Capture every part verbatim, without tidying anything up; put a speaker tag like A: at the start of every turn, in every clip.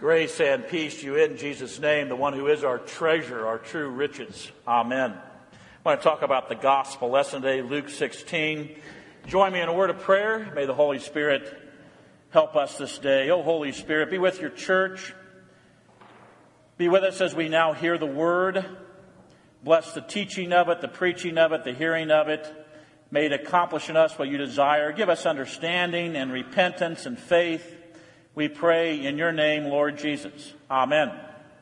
A: Grace and peace to you in Jesus' name, the one who is our treasure, our true riches. Amen. I want to talk about the gospel lesson today, Luke sixteen. Join me in a word of prayer. May the Holy Spirit help us this day. Oh, Holy Spirit, be with your church. Be with us as we now hear the word. Bless the teaching of it, the preaching of it, the hearing of it. May it accomplish in us what you desire. Give us understanding and repentance and faith. We pray in your name, Lord Jesus. Amen.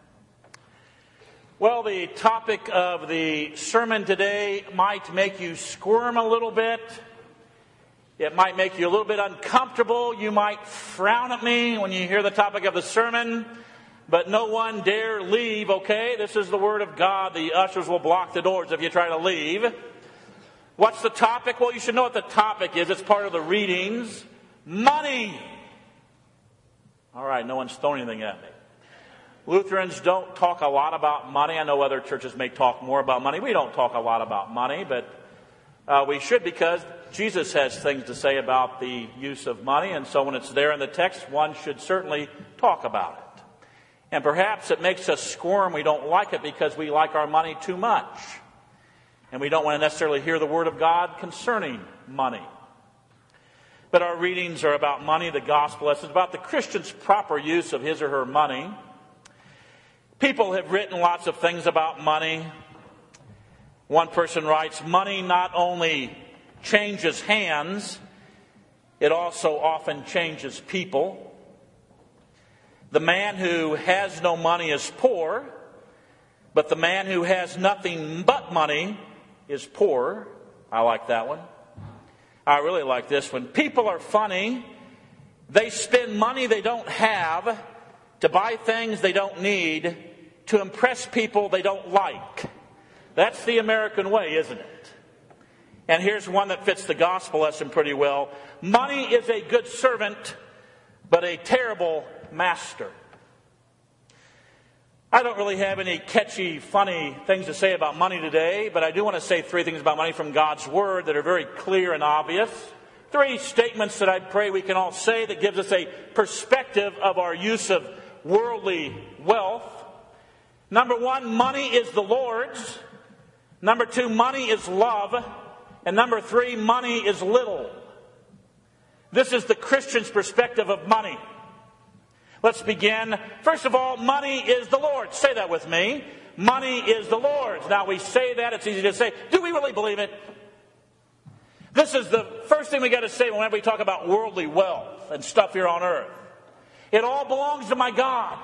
A: Well, the topic of the sermon today might make you squirm a little bit. It might make you a little bit uncomfortable. You might frown at me when you hear the topic of the sermon. But no one dare leave, okay? This is the Word of God. The ushers will block the doors if you try to leave. What's the topic? Well, you should know what the topic is. It's part of the readings. Money. All right, no one's throwing anything at me. Lutherans don't talk a lot about money. I know other churches may talk more about money. We don't talk a lot about money, but uh, we should, because Jesus has things to say about the use of money. And so when it's there in the text, one should certainly talk about it. And perhaps it makes us squirm. We don't like it because we like our money too much. And we don't want to necessarily hear the Word of God concerning money. But our readings are about money, the gospel lessons, about the Christian's proper use of his or her money. People have written lots of things about money. One person writes, money not only changes hands, it also often changes people. The man who has no money is poor, but the man who has nothing but money is poor. I like that one. I really like this one. People are funny. They spend money they don't have to buy things they don't need to impress people they don't like. That's the American way, isn't it? And here's one that fits the gospel lesson pretty well. Money is a good servant, but a terrible master. I don't really have any catchy, funny things to say about money today, but I do want to say three things about money from God's Word that are very clear and obvious. Three statements that I pray we can all say that gives us a perspective of our use of worldly wealth. Number one, money is the Lord's. Number two, money is love. And number three, money is little. This is the Christian's perspective of money. Let's begin. First of all, money is the Lord's. Say that with me. Money is the Lord's. Now we say that, it's easy to say. Do we really believe it? This is the first thing we got to say whenever we talk about worldly wealth and stuff here on earth. It all belongs to my God.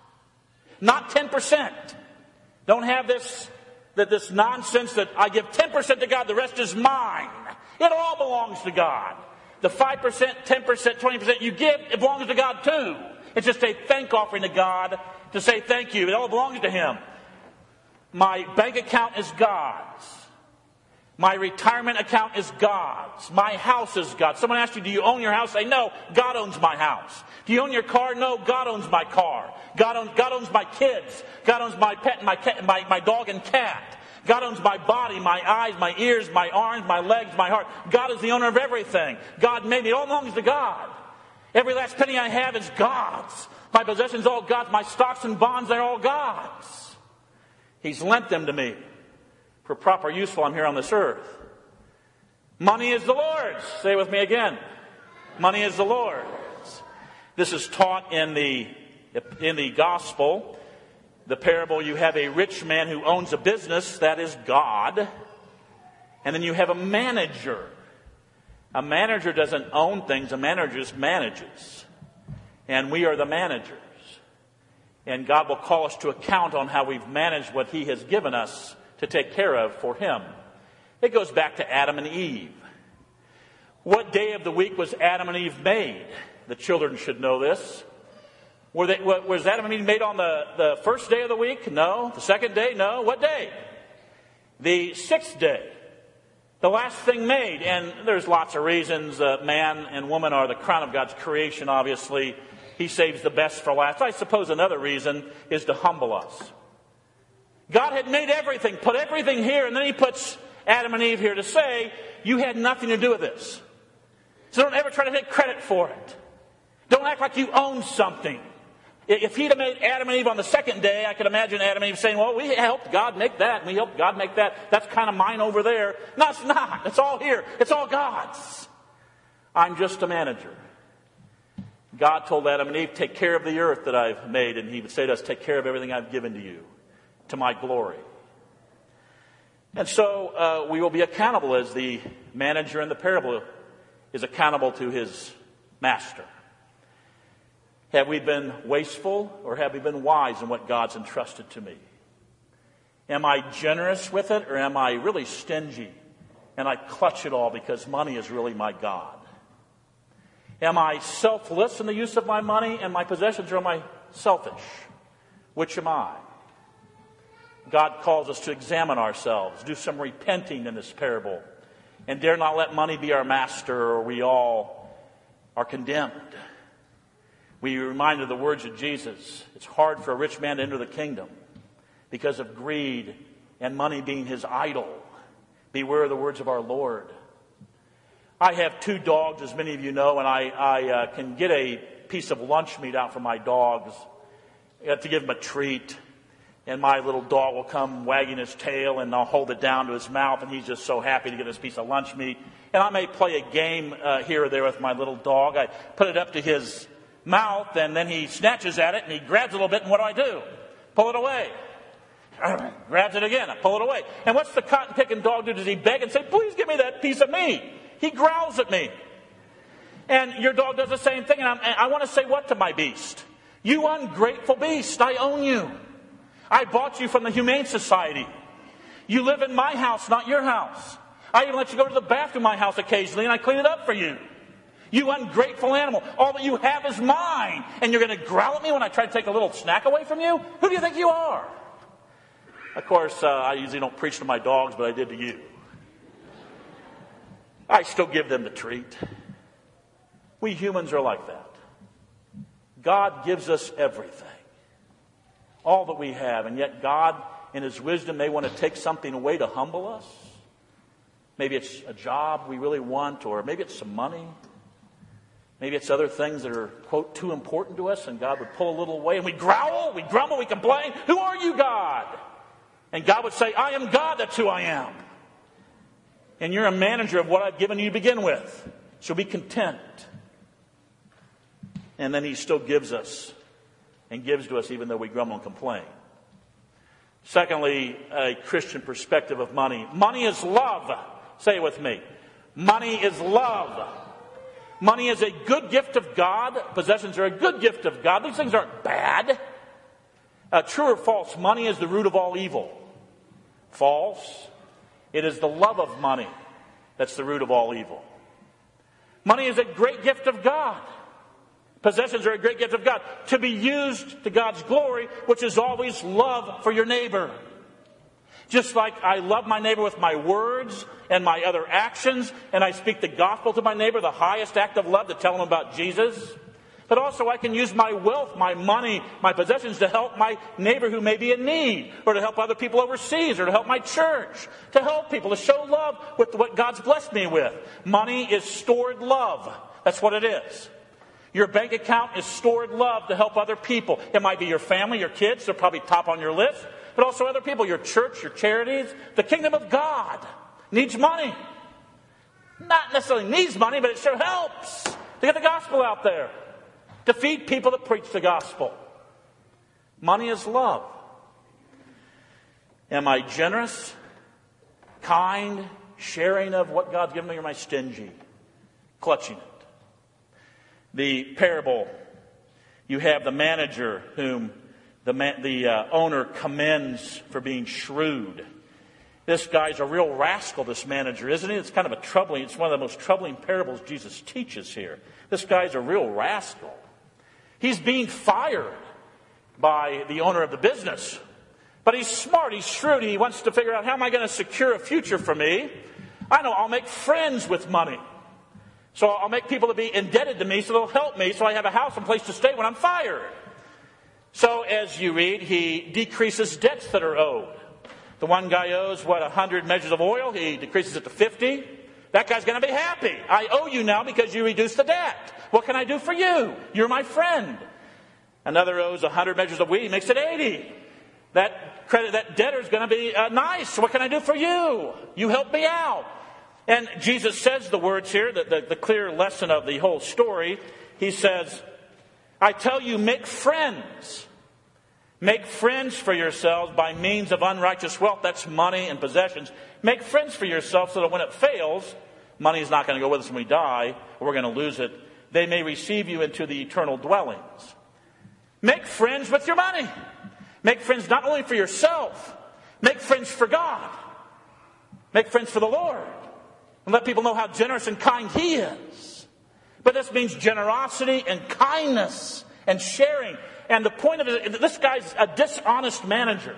A: Not ten percent. Don't have this, that this nonsense that I give ten percent to God, the rest is mine. It all belongs to God. The five percent, ten percent, twenty percent you give, it belongs to God too. It's just a thank offering to God to say thank you. It all belongs to Him. My bank account is God's. My retirement account is God's. My house is God's. Someone asks you, do you own your house? Say, no, God owns my house. Do you own your car? No, God owns my car. God owns, God owns my kids. God owns my pet, my, cat, my, my dog and cat. God owns my body, my eyes, my ears, my arms, my legs, my heart. God is the owner of everything. God made me. It all belongs to God. Every last penny I have is God's. My possessions are all God's. My stocks and bonds, they're all God's. He's lent them to me for proper use while I'm here on this earth. Money is the Lord's. Say it with me again. Money is the Lord's. This is taught in the, in the gospel. The parable, you have a rich man who owns a business, that is God. And then you have a manager. A manager doesn't own things, a manager just manages. And we are the managers. And God will call us to account on how we've managed what He has given us to take care of for Him. It goes back to Adam and Eve. What day of the week was Adam and Eve made? The children should know this. Were they, was Adam and Eve made on the, the first day of the week? No. The second day? No. What day? The sixth day. The last thing made. And there's lots of reasons. Uh, man and woman are the crown of God's creation, obviously. He saves the best for last. I suppose another reason is to humble us. God had made everything, put everything here, and then He puts Adam and Eve here to say, you had nothing to do with this. So don't ever try to take credit for it. Don't act like you own something. If he'd have made Adam and Eve on the second day, I could imagine Adam and Eve saying, well, we helped God make that, and we helped God make that. That's kind of mine over there. No, it's not. It's all here. It's all God's. I'm just a manager. God told Adam and Eve, take care of the earth that I've made. And he would say to us, take care of everything I've given to you, to my glory. And so uh, we will be accountable as the manager in the parable is accountable to his master. Have we been wasteful or have we been wise in what God's entrusted to me? Am I generous with it or am I really stingy and I clutch it all because money is really my God? Am I selfless in the use of my money and my possessions, or am I selfish? Which am I? God calls us to examine ourselves, do some repenting in this parable, and dare not let money be our master, or we all are condemned. We are reminded of the words of Jesus. It's hard for a rich man to enter the kingdom because of greed and money being his idol. Beware of the words of our Lord. I have two dogs, as many of you know, and I, I uh, can get a piece of lunch meat out for my dogs. I have to give them a treat. And my little dog will come wagging his tail, and I'll hold it down to his mouth, and he's just so happy to get this piece of lunch meat. And I may play a game uh, here or there with my little dog. I put it up to his mouth, and then he snatches at it, and he grabs a little bit, and what do I do? Pull it away. Grabs it again, I pull it away. And what's the cotton-picking dog do? Does he beg and say, please give me that piece of meat? He growls at me. And your dog does the same thing. And, and I want to say what to my beast? You ungrateful beast, I own you. I bought you from the Humane Society. You live in my house, not your house. I even let you go to the bathroom in my house occasionally, and I clean it up for you. You ungrateful animal. All that you have is mine. And you're going to growl at me when I try to take a little snack away from you? Who do you think you are? Of course, uh, I usually don't preach to my dogs, but I did to you. I still give them the treat. We humans are like that. God gives us everything. All that we have. And yet God, in His wisdom, may want to take something away to humble us. Maybe it's a job we really want, or maybe it's some money. Maybe it's other things that are, quote, too important to us, and God would pull a little away, and we growl, we grumble, we complain. Who are you, God? And God would say, I am God, that's who I am. And you're a manager of what I've given you to begin with. So be content. And then He still gives us and gives to us even though we grumble and complain. Secondly, a Christian perspective of money. Money is love. Say it with me. Money is love. Money is a good gift of God. Possessions are a good gift of God. These things aren't bad. Uh, true or false, money is the root of all evil. False. It is the love of money that's the root of all evil. Money is a great gift of God. Possessions are a great gift of God to be used to God's glory, which is always love for your neighbor. Just like I love my neighbor with my words and my other actions, and I speak the gospel to my neighbor, the highest act of love, to tell him about Jesus. But also I can use my wealth, my money, my possessions to help my neighbor who may be in need, or to help other people overseas, or to help my church, to help people, to show love with what God's blessed me with. Money is stored love. That's what it is. Your bank account is stored love to help other people. It might be your family, your kids, they're probably top on your list, but also other people, your church, your charities. The kingdom of God needs money. Not necessarily needs money, but it sure helps to get the gospel out there. To feed people that preach the gospel. Money is love. Am I generous, kind, sharing of what God's given me, or am I stingy, clutching it? The parable, you have the manager whom the, man, the uh, owner commends for being shrewd. This guy's a real rascal, this manager, isn't he? It's kind of a troubling, it's one of the most troubling parables Jesus teaches here. This guy's a real rascal. He's being fired by the owner of the business. But he's smart, he's shrewd, he wants to figure out, how am I going to secure a future for me? I know, I'll make friends with money. So I'll make people to be indebted to me so they'll help me, so I have a house and place to stay when I'm fired. So as you read, he decreases debts that are owed. The one guy owes, what, one hundred measures of oil, he decreases it to fifty. That guy's going to be happy. I owe you now because you reduced the debt. What can I do for you? You're my friend. Another owes one hundred measures of wheat. He makes it eighty. That credit, that debtor is going to be uh, nice. What can I do for you? You help me out. And Jesus says the words here, the, the, the clear lesson of the whole story. He says, I tell you, make friends. Make friends for yourselves by means of unrighteous wealth. That's money and possessions. Make friends for yourselves so that when it fails, money is not going to go with us when we die, or we're going to lose it. They may receive you into the eternal dwellings. Make friends with your money. Make friends not only for yourself. Make friends for God. Make friends for the Lord. And let people know how generous and kind He is. But this means generosity and kindness and sharing. And the point of it, this guy's a dishonest manager.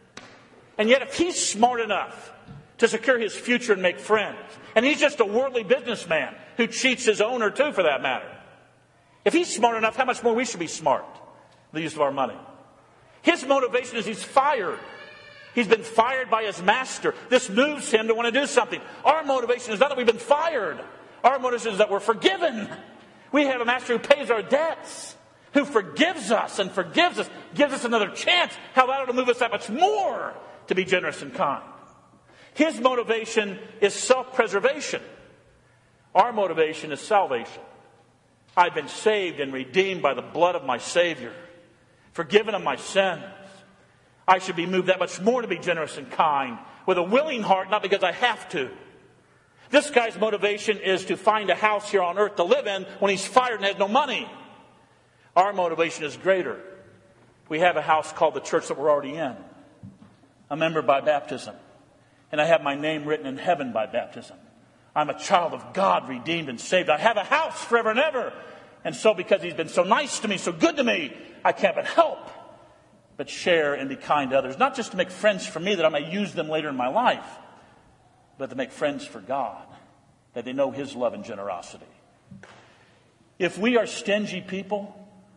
A: And yet if he's smart enough to secure his future and make friends, and he's just a worldly businessman who cheats his owner too, for that matter. If he's smart enough, how much more we should be smart in the use of our money. His motivation is he's fired. He's been fired by his master. This moves him to want to do something. Our motivation is not that we've been fired. Our motivation is that we're forgiven. We have a master who pays our debts, who forgives us and forgives us, gives us another chance. How that ought to move us that much more to be generous and kind. His motivation is self-preservation. Our motivation is salvation. I've been saved and redeemed by the blood of my Savior, forgiven of my sins. I should be moved that much more to be generous and kind with a willing heart, not because I have to. This guy's motivation is to find a house here on earth to live in when he's fired and has no money. Our motivation is greater. We have a house called the church that we're already in. A member by baptism. And I have my name written in heaven by baptism. I'm a child of God, redeemed and saved. I have a house forever and ever. And so because He's been so nice to me, so good to me, I can't but help, but share and be kind to others. Not just to make friends for me that I may use them later in my life, but to make friends for God, that they know His love and generosity. If we are stingy people,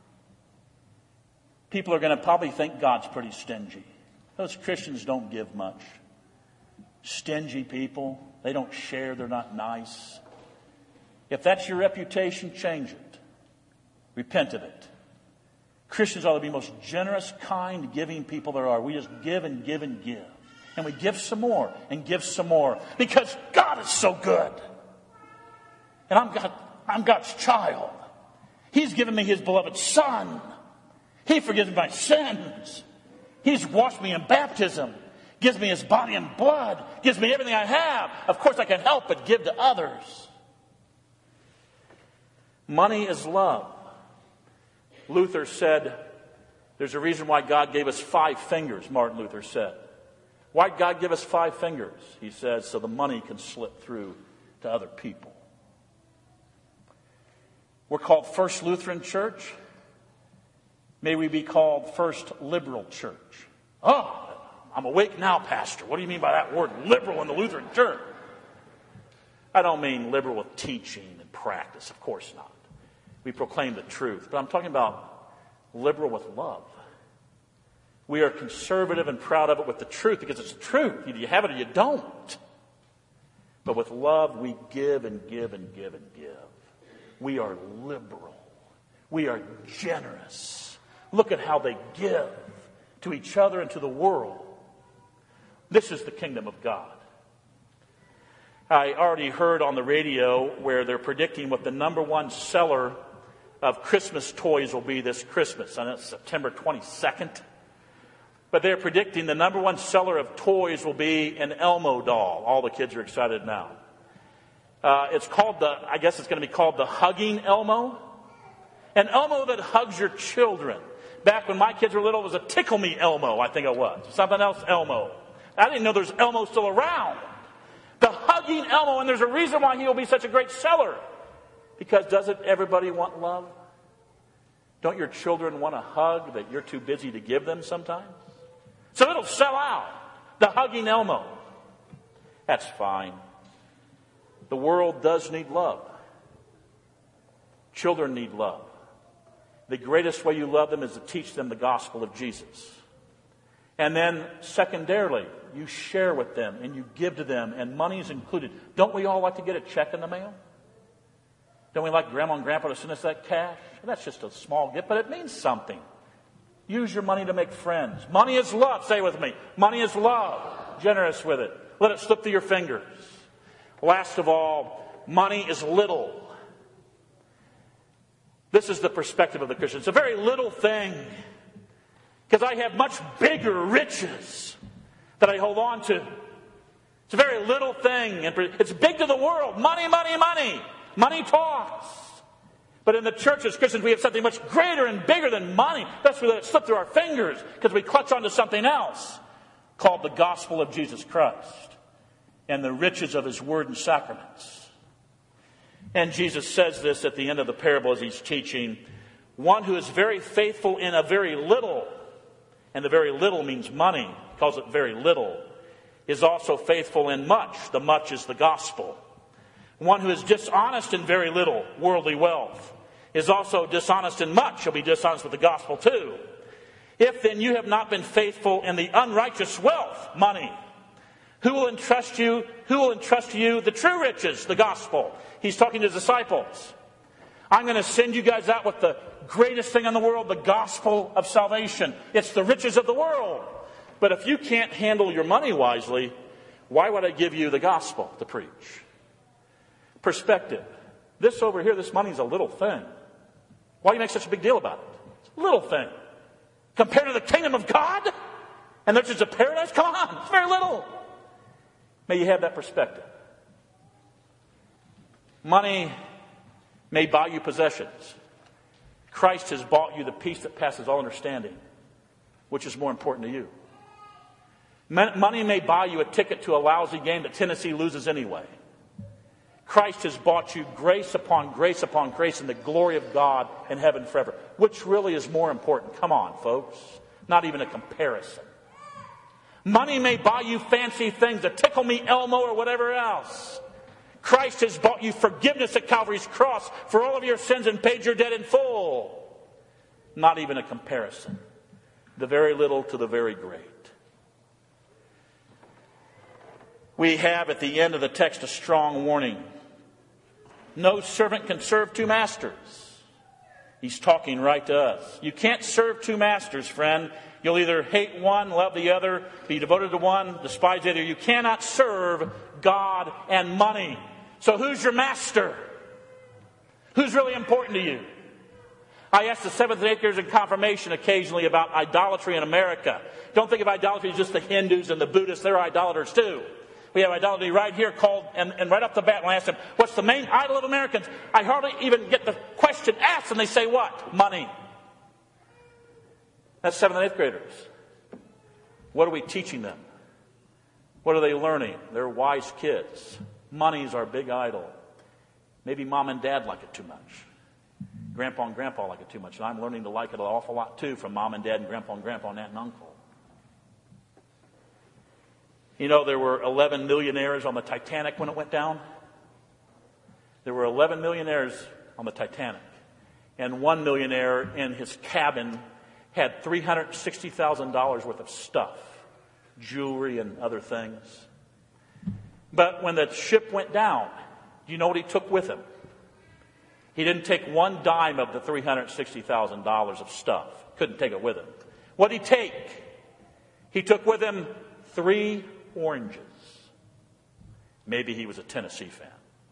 A: people are going to probably think God's pretty stingy. Those Christians don't give much. Stingy people, they don't share, they're not nice. If that's your reputation, change it. Repent of it. Christians ought to be the most generous, kind, giving people there are. We just give and give and give. And we give some more and give some more. Because God is so good. And I'm, God, I'm God's child. He's given me His beloved Son. He forgives my sins. He's washed me in baptism. Gives me His body and blood. Gives me everything I have. Of course I can help but give to others. Money is love. Luther said, there's a reason why God gave us five fingers, Martin Luther said. Why did God give us five fingers? He said, so the money can slip through to other people. We're called First Lutheran Church. May we be called First Liberal Church. Oh, I'm awake now, Pastor. What do you mean by that word, liberal, in the Lutheran Church? I don't mean liberal with teaching and practice. Of course not. We proclaim the truth. But I'm talking about liberal with love. We are conservative and proud of it with the truth because it's the truth. Either you have it or you don't. But with love, we give and give and give and give. We are liberal. We are generous. Look at how they give to each other and to the world. This is the kingdom of God. I already heard on the radio where they're predicting what the number one seller of Christmas toys will be this Christmas. And it's September twenty-second. But they're predicting the number one seller of toys will be an Elmo doll. All the kids are excited now. Uh, it's called the, I guess it's going to be called the Hugging Elmo. An Elmo that hugs your children. Back when my kids were little, it was a Tickle Me Elmo, I think it was. Something else Elmo. I didn't know there's Elmo still around. The Hugging Elmo, and there's a reason why he will be such a great seller. Because doesn't everybody want love? Don't your children want a hug that you're too busy to give them sometimes? So it'll sell out. The Hugging Elmo. That's fine. The world does need love. Children need love. The greatest way you love them is to teach them the gospel of Jesus. And then secondarily, you share with them and you give to them, and money is included. Don't we all like to get a check in the mail? Don't we like Grandma and Grandpa to send us that cash? That's just a small gift, but it means something. Use your money to make friends. Money is love. Say it with me. Money is love. Generous with it. Let it slip through your fingers. Last of all, money is little. This is the perspective of the Christian. It's a very little thing. Because I have much bigger riches that I hold on to. It's a very little thing. And it's big to the world. Money, money, money. Money talks. But in the church as Christians, we have something much greater and bigger than money. That's why we let it slip through our fingers. Because we clutch onto something else called the gospel of Jesus Christ and the riches of His word and sacraments. And Jesus says this at the end of the parable as He's teaching. One who is very faithful in a very little, and the very little means money, He calls it very little, is also faithful in much. The much is the gospel. One who is dishonest in very little, worldly wealth, is also dishonest in much. He'll be dishonest with the gospel too. If then you have not been faithful in the unrighteous wealth, money, who will entrust you, who will entrust to you the true riches, the gospel? He's talking to His disciples. I'm going to send you guys out with the greatest thing in the world, the gospel of salvation. It's the riches of the world. But if you can't handle your money wisely, why would I give you the gospel to preach? Perspective. This over here, this money's a little thing. Why do you make such a big deal about it? It's a little thing. Compared to the kingdom of God and the riches of paradise, come on, it's very little. May you have that perspective. Money may buy you possessions. Christ has bought you the peace that passes all understanding. Which is more important to you? Money may buy you a ticket to a lousy game that Tennessee loses anyway. Christ has bought you grace upon grace upon grace in the glory of God in heaven forever. Which really is more important? Come on, folks. Not even a comparison. Money may buy you fancy things, a Tickle Me Elmo or whatever else. Christ has bought you forgiveness at Calvary's cross for all of your sins and paid your debt in full. Not even a comparison. The very little to the very great. We have at the end of the text a strong warning. No servant can serve two masters. He's talking right to us. You can't serve two masters, friend. You'll either hate one, love the other, be devoted to one, despise the other. You cannot serve God and money. So who's your master? Who's really important to you? I ask the seventh and eighth graders in confirmation occasionally about idolatry in America. Don't think of idolatry as just the Hindus and the Buddhists. They're idolaters too. We have idolatry right here called, and, and right up the bat when I ask them, what's the main idol of Americans? I hardly even get the question asked, and they say what? Money. That's seventh and eighth graders. What are we teaching them? What are they learning? They're wise kids. Money's our big idol. Maybe mom and dad like it too much. Grandpa and grandpa like it too much. And I'm learning to like it an awful lot too from mom and dad and grandpa and grandpa and aunt and uncle. You know, there were eleven millionaires on the Titanic when it went down. There were eleven millionaires on the Titanic. And one millionaire in his cabin had three hundred sixty thousand dollars worth of stuff. Jewelry and other things. But when the ship went down, do you know what he took with him? He didn't take one dime of the three hundred sixty thousand dollars of stuff. Couldn't take it with him. What did he take? He took with him three oranges. Maybe he was a Tennessee fan.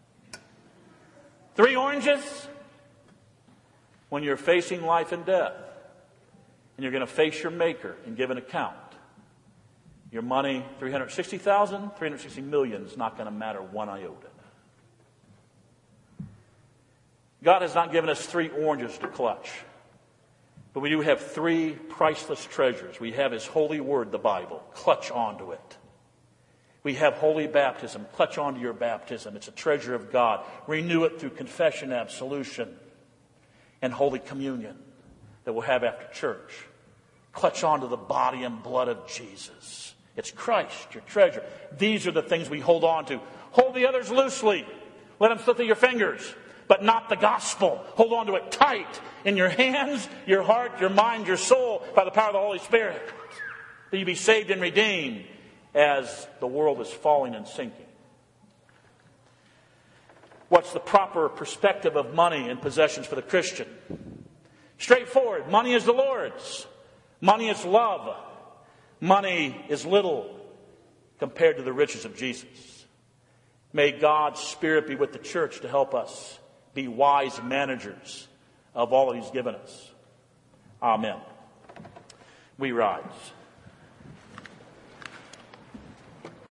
A: Three oranges? When you're facing life and death, and you're going to face your Maker and give an account, your money, three hundred sixty thousand, three hundred sixty million is not going to matter one iota. God has not given us three oranges to clutch. But we do have three priceless treasures. We have His holy word, the Bible. Clutch onto it. We have holy baptism. Clutch onto your baptism. It's a treasure of God. Renew it through confession, absolution, and Holy Communion that we'll have after church. Clutch onto the body and blood of Jesus. It's Christ, your treasure. These are the things we hold on to. Hold the others loosely. Let them slip through your fingers. But not the gospel. Hold on to it tight in your hands, your heart, your mind, your soul, by the power of the Holy Spirit. That you be saved and redeemed as the world is falling and sinking. What's the proper perspective of money and possessions for the Christian? Straightforward. Money is the Lord's. Money is love. Money is little compared to the riches of Jesus. May God's Spirit be with the church to help us be wise managers of all that He's given us. Amen. We rise.